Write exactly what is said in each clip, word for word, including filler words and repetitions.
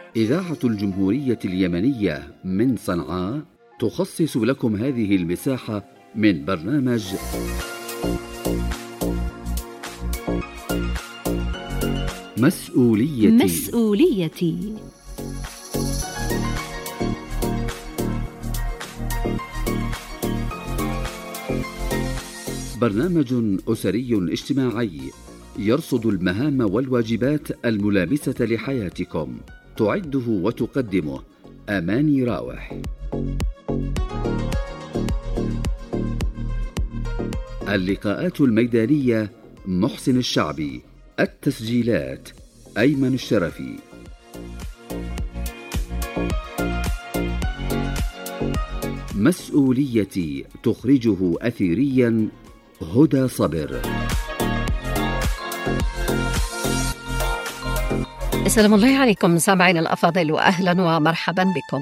إذاعة الجمهورية اليمنية من صنعاء تخصص لكم هذه المساحة من برنامج مسؤوليتي مسؤوليتي برنامج أسري اجتماعي يرصد المهام والواجبات الملامسة لحياتكم. تعده وتقدمه أماني راوح. اللقاءات الميدانية محسن الشعبي. التسجيلات أيمن الشرفي. مسؤوليتي تخرجه أثيريا هدى صبر. السلام الله عليكم سامعين الأفاضل، وأهلا ومرحبا بكم.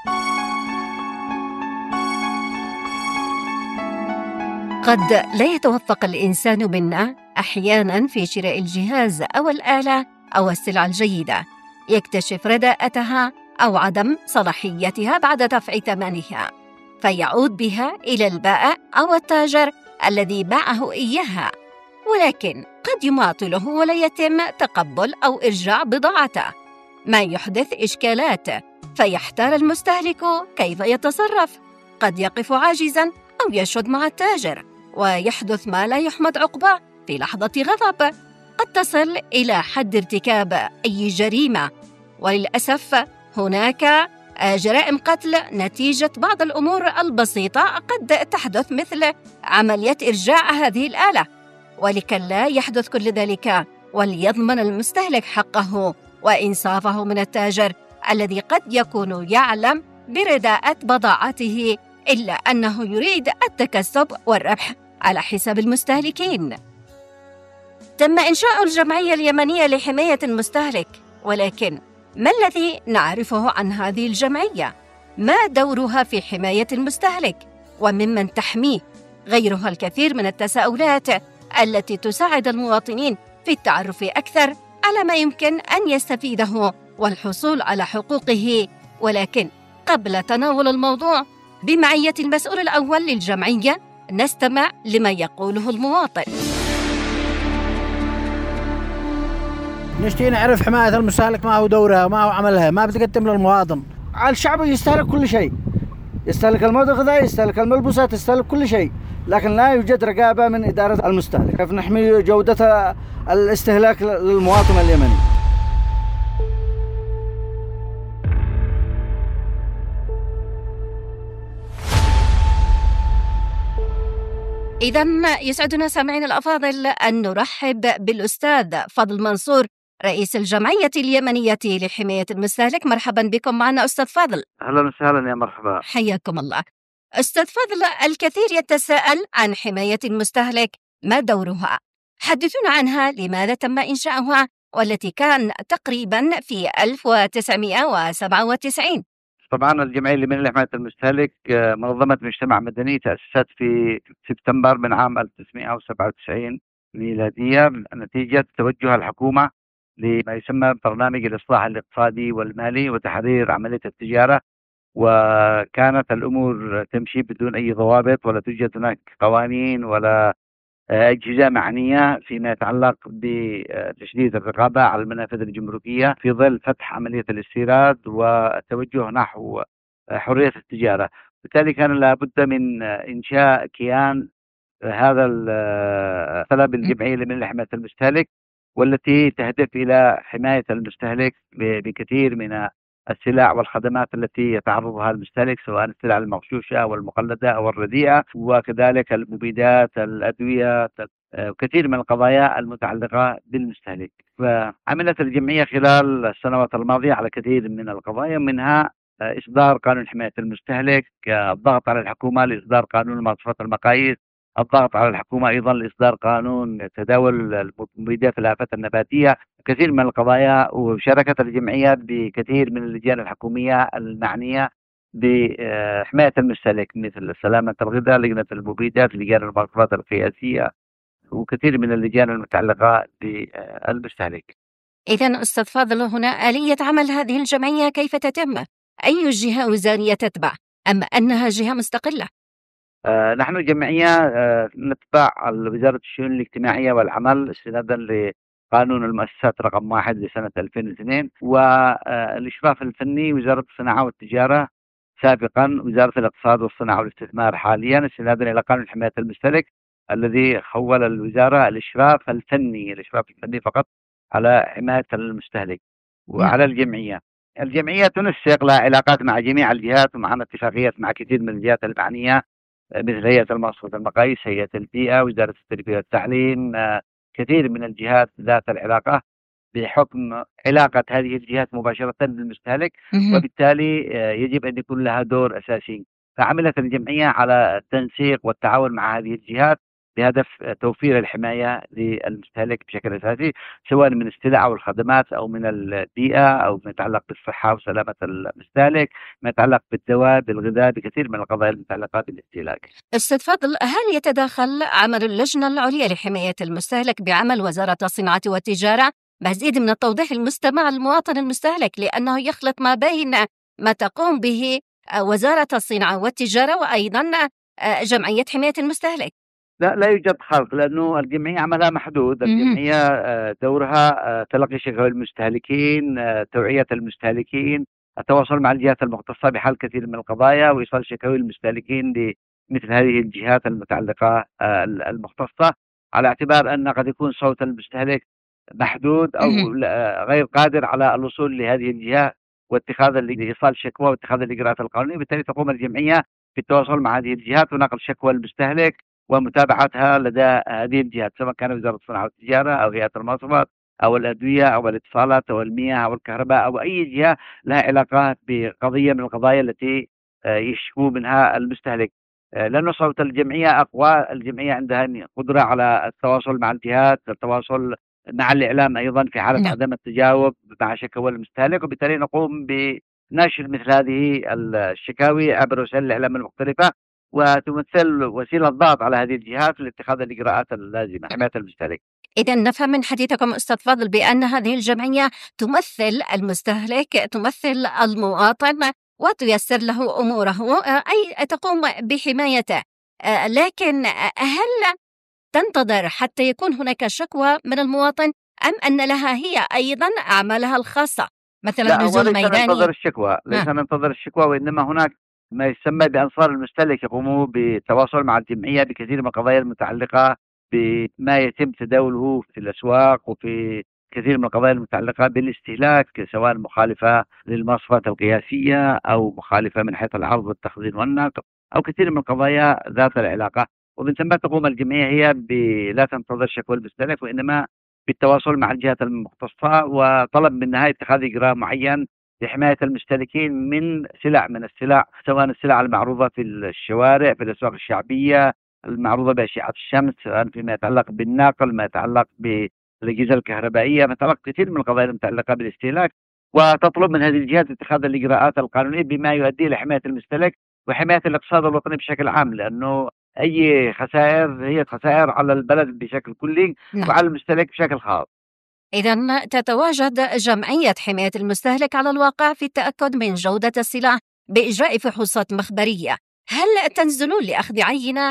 قد لا يتوفق الإنسان منا أحيانا في شراء الجهاز أو الآلة أو السلعة الجيدة، يكتشف رداءتها أو عدم صلاحيتها بعد دفع ثمنها، فيعود بها إلى البائع أو التاجر الذي باعه إياها، ولكن قد يماطله ولا يتم تقبل أو إرجاع بضاعته، ما يحدث إشكالات، فيحتار المستهلك كيف يتصرف. قد يقف عاجزاً أو يشد مع التاجر، ويحدث ما لا يحمد عقباه في لحظة غضب، قد تصل إلى حد ارتكاب أي جريمة. وللأسف هناك جرائم قتل نتيجة بعض الأمور البسيطة قد تحدث، مثل عملية إرجاع هذه الآلة. ولكلا يحدث كل ذلك، وليضمن المستهلك حقه وإنصافه من التاجر الذي قد يكون يعلم برداءة بضاعته، إلا أنه يريد التكسب والربح على حساب المستهلكين. تم إنشاء الجمعية اليمنية لحماية المستهلك، ولكن ما الذي نعرفه عن هذه الجمعية؟ ما دورها في حماية المستهلك؟ وممن تحميه؟ غيرها الكثير من التساؤلات التي تساعد المواطنين في التعرف أكثر على ما يمكن أن يستفيده والحصول على حقوقه. ولكن قبل تناول الموضوع بمعية المسؤول الأول للجمعية، نستمع لما يقوله المواطن. نشتي نعرف حماية المستهلك، ما هو دورها وما هو عملها، ما بتقدم للمواطن. الشعب يستهلك كل شيء، يستهلك المواد الغذائية، يستهلك الملبوسات، يستهلك كل شيء، لكن لا يوجد رقابة من إدارة المستهلك. كيف نحمي جودة الاستهلاك للمواطن اليمني؟ إذن يسعدنا سامعين الأفاضل أن نرحب بالأستاذ فضل منصور، رئيس الجمعية اليمنية لحماية المستهلك. مرحبا بكم معنا أستاذ فضل. أهلا وسهلا، يا مرحبا، حياكم الله. أستاذ فضل، الكثير يتساءل عن حماية المستهلك، ما دورها؟ حدثونا عنها، لماذا تم إنشاؤها، والتي كان تقريبا في ألف وتسعمائة وسبعة وتسعين. طبعا الجمعية اليمنية لحماية المستهلك منظمة مجتمع مدني تأسست في سبتمبر من عام ألف وتسعمائة وسبعة وتسعين ميلادية، نتيجة توجه الحكومة لما يسمى برنامج الإصلاح الاقتصادي والمالي وتحرير عملية التجارة، وكانت الأمور تمشي بدون أي ضوابط، ولا توجد هناك قوانين ولا أجهزة معنية فيما يتعلق بتشديد الرقابة على المنافذ الجمركية في ظل فتح عملية الاستيراد والتوجه نحو حرية التجارة. بالتالي كان لابد من إنشاء كيان هذا الطلب الجمعية من حماية المستهلك، والتي تهدف إلى حماية المستهلك بكثير من السلع والخدمات التي يتعرضها المستهلك، سواء السلع المغشوشة أو المقلدة أو الرديئة، وكذلك المبيدات، الأدوية، وكثير من القضايا المتعلقة بالمستهلك. فعملت الجمعية خلال السنوات الماضية على كثير من القضايا، منها إصدار قانون حماية المستهلك، الضغط على الحكومة لإصدار قانون مواصفات المقاييس، الضغط على الحكومة أيضا لإصدار قانون تداول المبيدات في الآفات النباتية، كثير من القضايا. وشاركت الجمعية بكثير من اللجان الحكومية المعنية بحماية المستهلك، مثل سلامة الغذاء، لجنة المبيدات، لجان المواصفات القياسية، وكثير من اللجان المتعلقة بالمستهلك. إذن أستاذ فاضل، هنا آلية عمل هذه الجمعية كيف تتم؟ أي جهة وزارية تتبع أم أنها جهة مستقلة؟ آه نحن جمعية آه نتبع وزارة الشؤون الاجتماعية والعمل استنادا لقانون المؤسسات رقم واحد لسنة ألفين واثنين، والإشراف الفني وزارة الصناعة والتجارة، سابقا وزارة الاقتصاد والصناعة والاستثمار حاليا، استنادا إلى قانون حماية المستهلك الذي خول الوزارة الإشراف الفني الإشراف الفني فقط على حماية المستهلك وعلى الجمعية. الجمعية تنسق لها علاقات مع جميع الجهات، ومعنا اتفاقيات مع كثير من الجهات المعنية مثل هيئة المواصفات والمقاييس، هيئة البيئة، وزارة التربية والتعليم، كثير من الجهات ذات العلاقة بحكم علاقة هذه الجهات مباشرة بالمستهلك، وبالتالي يجب أن يكون لها دور أساسي. فعملت الجمعية على التنسيق والتعاون مع هذه الجهات بهدف توفير الحماية للمستهلك بشكل أساسي، سواء من السلع أو الخدمات أو من البيئة أو ما يتعلق بالصحة وسلامة المستهلك، ما يتعلق بالدواء، بالغذاء، بكثير من القضايا المتعلقة بالاستهلاك. أستاذ فاضل، هل يتداخل عمل اللجنة العليا لحماية المستهلك بعمل وزارة الصناعة والتجارة؟ مزيد من التوضيح للمستمع المواطن المستهلك، لأنه يخلط ما بين ما تقوم به وزارة الصناعة والتجارة وأيضا جمعية حماية المستهلك. لا لا يوجد خلط، لأنه الجمعية عملها محدود. الجمعية دورها تلقي شكاوى المستهلكين، توعية المستهلكين، التواصل مع الجهات المختصة بحل كثير من القضايا، وإيصال شكاوى المستهلكين لمثل هذه الجهات المتعلقة المختصة، على اعتبار أن قد يكون صوت المستهلك محدود أو غير قادر على الوصول لهذه الجهة واتخاذ إيصال شكوى واتخاذ الإجراءات القانونية. بالتالي تقوم الجمعية بالتواصل مع هذه الجهات ونقل شكوى المستهلك ومتابعتها لدى هذه الجهات، سواء كان وزارة الصناعة والتجارة أو هيئة المواصفات أو الأدوية أو الاتصالات أو المياه أو الكهرباء أو أي جهة لها علاقات بقضية من القضايا التي يشكو منها المستهلك. لأن صوت الجمعية أقوى، الجمعية عندها قدرة على التواصل مع الجهات، التواصل مع الإعلام أيضا في حالة عدم التجاوب مع شكوى المستهلك، وبالتالي نقوم بنشر مثل هذه الشكاوي عبر وسائل الإعلام المختلفة، وتمثل وسيلة ضغط على هذه الجهات لاتخاذ الإجراءات اللازمة حماية المستهلك. إذن نفهم من حديثكم أستاذ فاضل بأن هذه الجمعية تمثل المستهلك، تمثل المواطن، وتيسر له أموره، أي تقوم بحمايته. لكن هل تنتظر حتى يكون هناك شكوى من المواطن، أم أن لها هي أيضا أعمالها الخاصة مثلا نزول ميداني؟ لا، ننتظر الشكوى، ليس ننتظر الشكوى، وإنما هناك ما يسمى بأنصار المستهلك يقوموا بالتواصل مع الجمعية بكثير من القضايا المتعلقة بما يتم تداوله في الأسواق وفي كثير من القضايا المتعلقة بالاستهلاك، سواء مخالفة للمواصفات القياسية أو مخالفة من حيث العرض والتخزين والنقل أو كثير من القضايا ذات العلاقة. ومن ثم تقوم الجمعية هي لا تنتظر شكوى المستهلك، وإنما بالتواصل مع الجهات المختصة وطلب منها اتخاذ إجراء معين لحماية المستهلكين من سلع من السلع، سواء السلع المعروضة في الشوارع في الأسواق الشعبية، المعروضة بأشعة الشمس، سواء فيما يتعلق بالناقل، ما يتعلق بالأجهزة الكهربائية، ما يتعلق كثير من القضايا المتعلقة بالاستهلاك، وتطلب من هذه الجهات اتخاذ الإجراءات القانونية بما يؤدي لحماية المستهلك وحماية الاقتصاد الوطني بشكل عام، لأنه أي خسائر هي خسائر على البلد بشكل كلي وعلى المستهلك بشكل خاص. إذن تتواجد جمعية حماية المستهلك على الواقع في التأكد من جودة السلع بإجراء فحوصات مخبرية. هل تنزلون لأخذ عينة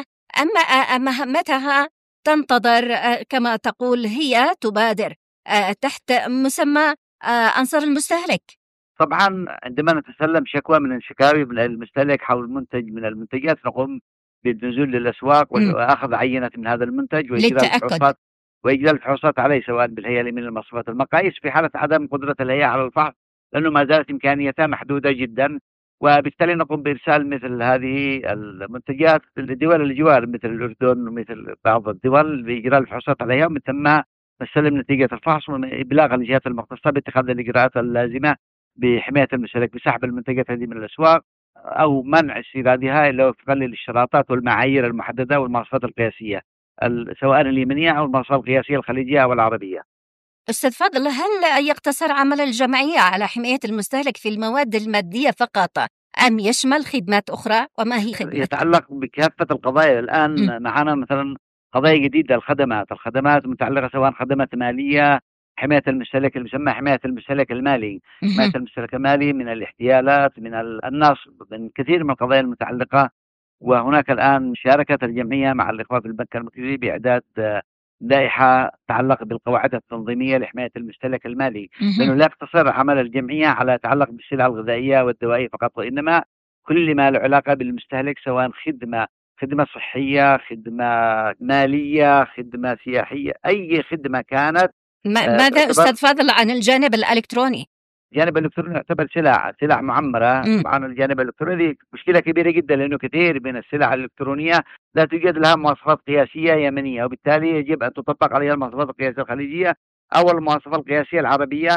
أم مهمتها تنتظر كما تقول هي تبادر تحت مسمى أنصار المستهلك؟ طبعا عندما نتسلم شكوى من الشكاوي من المستهلك حول منتج من المنتجات نقوم بالنزول للأسواق وأخذ عينة من هذا المنتج وإجراء الفحوصات وإجراء الفحوصات عليه، سواء بالهيئة من المواصفات المقاييس في حالة عدم قدرة الهيئة على الفحص، لأنه ما زالت إمكانيتها محدودة جدا، وبالتالي نقوم بإرسال مثل هذه المنتجات للدول الجوار مثل الأردن ومثل بعض الدول لإجراء الفحوصات عليها، ومن ثم نستلم نتيجة الفحص وإبلاغ الجهات المختصة باتخاذ الإجراءات اللازمة بحماية المستهلك بسحب المنتجات هذه من الأسواق أو منع استيرادها إلا وفقا للاشتراطات والمعايير المحددة والمواصفات القياسية، سواء اليمنية أو المواصفات القياسية الخليجية أو العربية. أستاذ فاضل، هل يقتصر عمل الجمعية على حماية المستهلك في المواد المادية فقط أم يشمل خدمات أخرى؟ وما هي خدمات؟ يتعلق بكافة القضايا. الآن م. معنا مثلا قضايا جديدة، الخدمات الخدمات متعلقة سواء خدمات مالية، حماية المستهلك المسمى حماية المستهلك المالي. حماية المستهلك المالي من الاحتيالات، من النصب، من كثير من القضايا المتعلقة. وهناك الآن شاركت الجمعية مع الإخوة في البنك المركزي بإعداد لائحة تتعلق بالقواعد التنظيمية لحماية المستهلك المالي، لأنه لا يقتصر عمل الجمعية على يتعلق بالسلع الغذائية والدوائية فقط، وإنما كل ما له علاقة بالمستهلك، سواء خدمة خدمة صحية، خدمة مالية، خدمة سياحية، أي خدمة كانت. ماذا أستاذ فاضل عن الجانب الإلكتروني؟ الجانب الإلكتروني يعتبر سلع سلع معمرة. م. طبعا الجانب الإلكتروني مشكلة كبيرة جدا، لأنه كثير من السلع الإلكترونية لا توجد لها مواصفات قياسية يمنية، وبالتالي يجب أن تطبق عليها المواصفات القياسية الخليجية أو المواصفات القياسية العربية،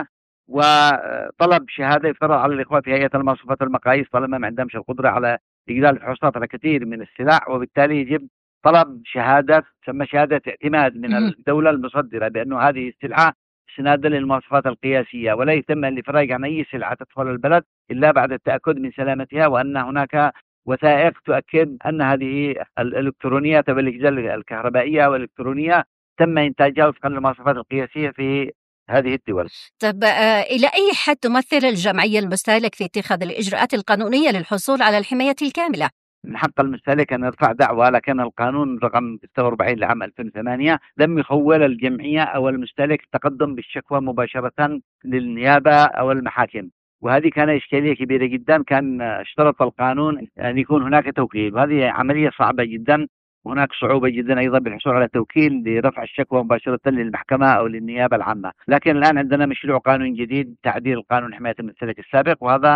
وطلب شهادة يفترض على الإخوة في هيئة المواصفات والمقاييس طالما ما عندهمش القدرة على إجراء الفحوصات على كثير من السلع، وبالتالي يجب طلب شهادة تسمى شهادة اعتماد من الدولة المصدرة بأنه هذه السلعة استنادا للمواصفات القياسية، ولا يتم الإفراج عن أي سلعة تدخل البلد إلا بعد التأكد من سلامتها، وأن هناك وثائق تؤكد أن هذه الإلكترونيات والأجهزة الكهربائية والإلكترونية تم إنتاجها وفقا للمواصفات القياسية في هذه الدول. طب آه إلى أي حد تمثل الجمعية المستهلك في اتخاذ الإجراءات القانونية للحصول على الحماية الكاملة؟ من حق المستهلك أن يرفع دعوى، لكن القانون رقم ستة وأربعين لعام ألفين وثمانية لم يخول الجمعية أو المستهلك التقدم بالشكوى مباشرة للنيابة أو المحاكم، وهذه كان إشكالية كبيرة جدا. كان اشترط القانون أن يكون هناك توكيل، وهذه عملية صعبة جدا، وهناك صعوبة جدا أيضا بالحصول على توكيل لرفع الشكوى مباشرة للمحكمة أو للنيابة العامة. لكن الآن عندنا مشروع قانون جديد تعديل قانون حماية المستهلك السابق، وهذا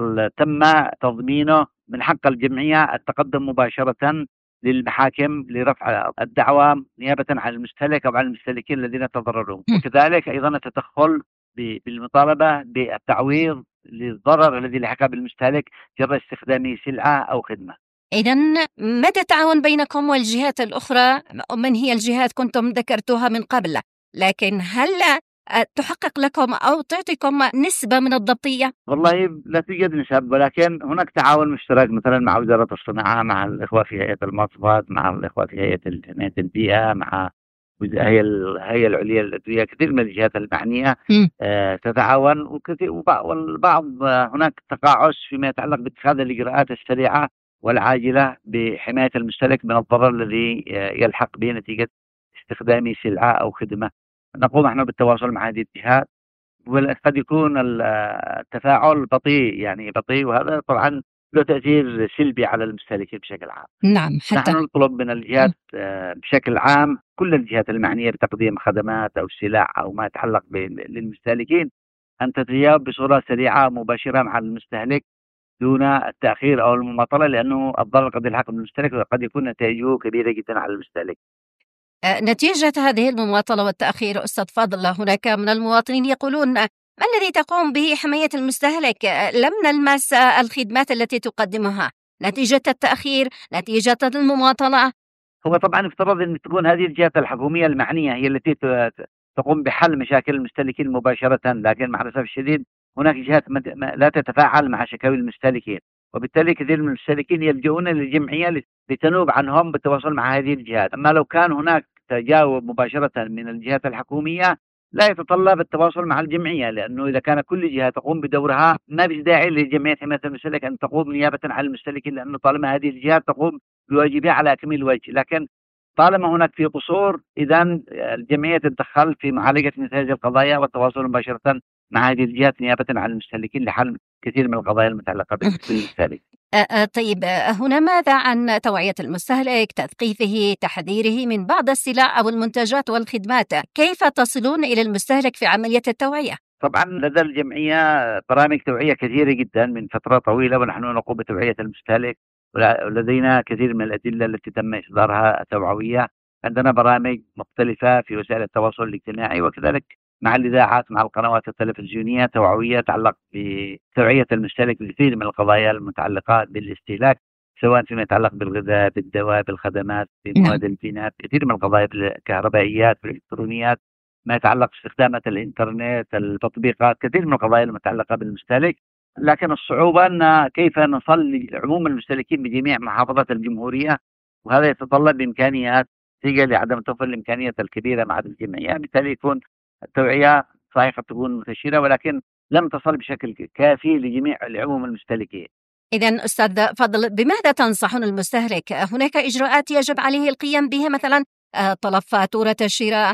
تم تضمينه من حق الجمعية التقدم مباشرة للمحاكم لرفع الدعوى نيابة عن المستهلك أو عن المستهلكين الذين تضرروا، وكذلك أيضا التدخل بالمطالبة بالتعويض للضرر الذي لحق بالمستهلك جراء استخدام سلعة أو خدمة. إذن مدى التعاون بينكم والجهات الأخرى؟ من هي الجهات كنتم ذكرتوها من قبل، لكن هل تحقق لكم أو تعطيكم نسبة من الضبطية؟ والله لا توجد نسب، ولكن هناك تعاون مشترك مثلا مع وزارة الصناعة، مع الإخوة في هيئة المواصفات، مع الإخوة في هيئة حماية البيئة، مع هي الهيئة العليا للأدوية. كثير من الجهات المعنية آه تتعاون، وكثير والبعض آه هناك تقاعس فيما يتعلق باتخاذ الإجراءات السريعة والعاجلة بحماية المستهلك من الضرر الذي آه يلحق به نتيجة استخدام سلعة أو خدمة. نقوم نحن بالتواصل مع هذه الجهات، وقد يكون التفاعل بطيء يعني بطيء، وهذا طبعا له تأثير سلبي على المستهلكين بشكل عام. نعم، حتى نحن نطلب من الجهات بشكل عام، كل الجهات المعنية بتقديم خدمات أو سلع أو ما يتعلق للمستهلكين، أن تتجاوب بصورة سريعة مباشرة مع المستهلك دون التأخير أو المماطلة، لأنه الضرر قد يلحق بالمستهلك وقد يكون نتائجه كبيرة جدا على المستهلك. نتيجة هذه المماطلة والتأخير أستاذ فاضل، هناك من المواطنين يقولون ما الذي تقوم به حماية المستهلك؟ لم نلمس الخدمات التي تقدمها نتيجة التأخير، نتيجة المماطلة. هو طبعا افترض أن تكون هذه الجهات الحكومية المعنية هي التي تقوم بحل مشاكل المستهلكين مباشرة، لكن مع الأسف الشديد هناك جهات لا تتفاعل مع شكاوي المستهلكين، وبالتالي كثير من المستهلكين يلجؤون للجمعية لتنوب عنهم بالتواصل مع هذه الجهات. أما لو كان هناك تجاوب مباشرة من الجهات الحكومية لا يتطلب التواصل مع الجمعية، لأنه إذا كان كل جهة تقوم بدورها ما في داعي لجمعية حماية المستهلك أن تقوم نيابة عن المستهلكين، لأنه طالما هذه الجهات تقوم بواجبها على أكمل وجه. لكن طالما هناك في قصور، إذن الجمعية تتدخل في معالجة مثل هذه القضايا والتواصل مباشرة مع هذه الجهات نيابة عن المستهلكين لحل كثير من القضايا المتعلقة بالمستهلك. طيب، هنا ماذا عن توعية المستهلك، تثقيفه، تحذيره من بعض السلع أو المنتجات والخدمات؟ كيف تصلون إلى المستهلك في عملية التوعية؟ طبعا لدى الجمعية برامج توعية كثيرة جدا من فترة طويلة، ونحن نقوم بتوعية المستهلك، ولدينا كثير من الأدلة التي تم إصدارها توعوية. عندنا برامج مختلفة في وسائل التواصل الاجتماعي، وكذلك مع الإذاعات، مع القنوات التلفزيونية توعوية تتعلق بتوعية المستهلك بكثير من القضايا المتعلقة بالاستهلاك، سواء فيما يتعلق بالغذاء، بالدواء، بالخدمات، بمواد البناء، كثير من القضايا بالكهربائيات، بالإلكترونيات، ما يتعلق باستخدامات الإنترنت، التطبيقات، كثير من القضايا المتعلقة بالمستهلك. لكن الصعوبة أن كيف نصل لعموم المستهلكين بجميع محافظات الجمهورية، وهذا يتطلب إمكانيات نتيجة لعدم توفر الإمكانيات الكبيرة مع الجمعية، بالتالي يكون التوعية صحيح قد تكون منتشرة ولكن لم تصل بشكل كافي لجميع لعموم المستهلكين. إذن أستاذ فضل، بماذا تنصحون المستهلك؟ هناك إجراءات يجب عليه القيام بها، مثلا طلب فاتورة الشراء،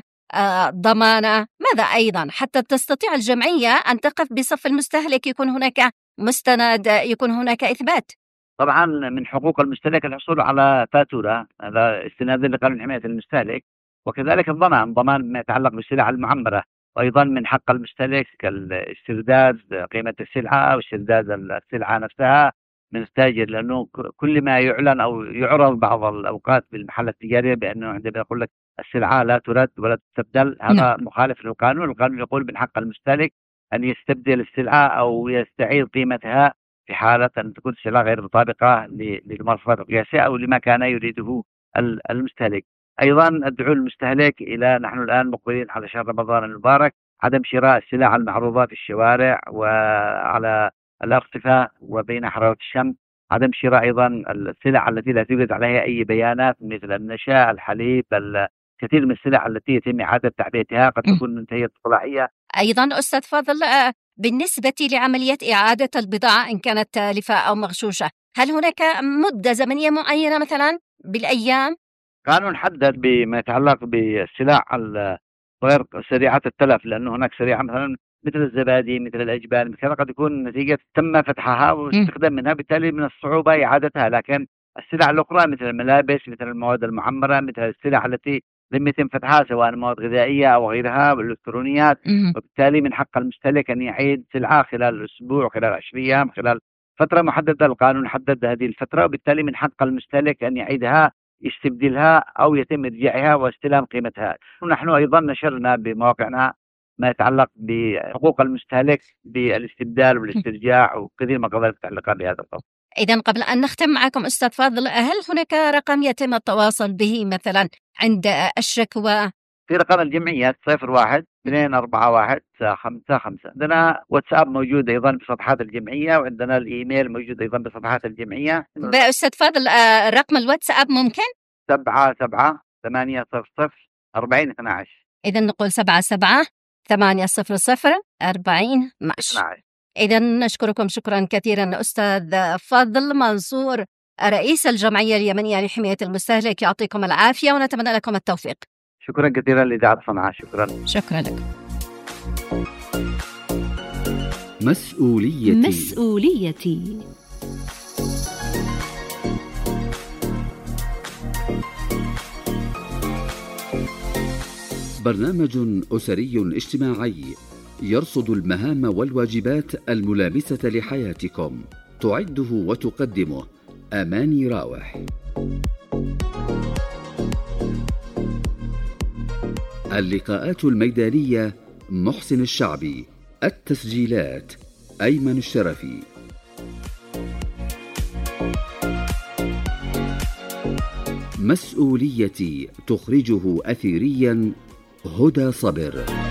ضمانة، ماذا أيضا حتى تستطيع الجمعية أن تقف بصف المستهلك، يكون هناك مستند، يكون هناك إثبات؟ طبعا من حقوق المستهلك الحصول على فاتورة، هذا استنادا لقانون حماية المستهلك، وكذلك الضمان، ضمان ما يتعلق بالسلع المعمرة، وأيضا من حق المستهلك كالاسترداد قيمة السلعة واسترداد السلعة نفسها من التاجر، لأنه كل ما يعلن أو يعرض بعض الأوقات بالمحل التجارية بأنه عندما يقول لك السلعة لا ترد ولا تستبدل، هذا مخالف للقانون. القانون يقول من حق المستهلك أن يستبدل السلعة أو يستعيد قيمتها في حالة أن تكون السلعة غير مطابقة للمواصفات القياسية أو لما كان يريده المستهلك. أيضا أدعو المستهلك إلى، نحن الآن مقبلين على شهر رمضان المبارك، عدم شراء السلع المعروضة في الشوارع وعلى الأرصفة وبين حرارة الشمس، عدم شراء أيضا السلع التي لا توجد عليها أي بيانات مثل النشا، الحليب، كثير من السلع التي يتم إعادة تعبئتها قد تكون منتهية الصلاحية. أيضا أستاذ فاضل، بالنسبة لعملية إعادة البضاعة إن كانت تالفة أو مغشوشة، هل هناك مدة زمنية معينة مثلا بالأيام؟ قانون حدد بما يتعلق بالسلع غير سريعة التلف، لأنه هناك سريعة مثلا مثل الزبادي، مثل الأجبان، مثل قد يكون نتيجة تم فتحها واستخدام منها، بالتالي من الصعوبة إعادتها. لكن السلع الأخرى مثل الملابس، مثل المواد المعمرة، مثل السلع التي لم يتم فتحها سواء مواد غذائية أو غيرها والإلكترونيات، وبالتالي من حق المستهلك أن يعيد سلعة خلال أسبوع، خلال عشرة أيام، خلال فترة محددة. القانون حدد هذه الفترة، وبالتالي من حق المستهلك أن يعيدها، يستبدلها أو يتم إرجاعها واستلام قيمتها. ونحن أيضا نشرنا بمواقعنا ما يتعلق بحقوق المستهلك بالاستبدال والاسترجاع وكثير من القضايا المتعلقة بهذا القضاء. إذن قبل أن نختم معكم أستاذ فاضل، هل هناك رقم يتم التواصل به مثلا عند الشكوى؟ في رقم الجمعيات صفر واحد اثنين أربعة واحد خمسة خمسة. عندنا واتساب موجود أيضا بصفحات الجمعية، وعندنا الإيميل موجود أيضا بصفحات الجمعية. أستاذ فاضل، رقم الواتساب ممكن؟ سبعة سبعة ثمانية صفر صفر أربعين اثنى عشر. إذن نقول سبعة سبعة ثمانية صفر صفر أربعين اثنى عشر. إذن نشكركم شكرا كثيرا أستاذ فضل منصور، رئيس الجمعية اليمنية لحماية المستهلك، يعطيكم العافية ونتمنى لكم التوفيق. شكرا كثيرا لإذاعة صنعاء. شكرا. شكرا لك. مسؤوليتي مسؤوليتي برنامج أسري اجتماعي يرصد المهام والواجبات الملامسة لحياتكم، تعده وتقدمه أماني راوح. اللقاءات الميدانية محسن الشعبي، التسجيلات أيمن الشرفي. مسؤوليتي تخرجه أثيريا هدى صبر.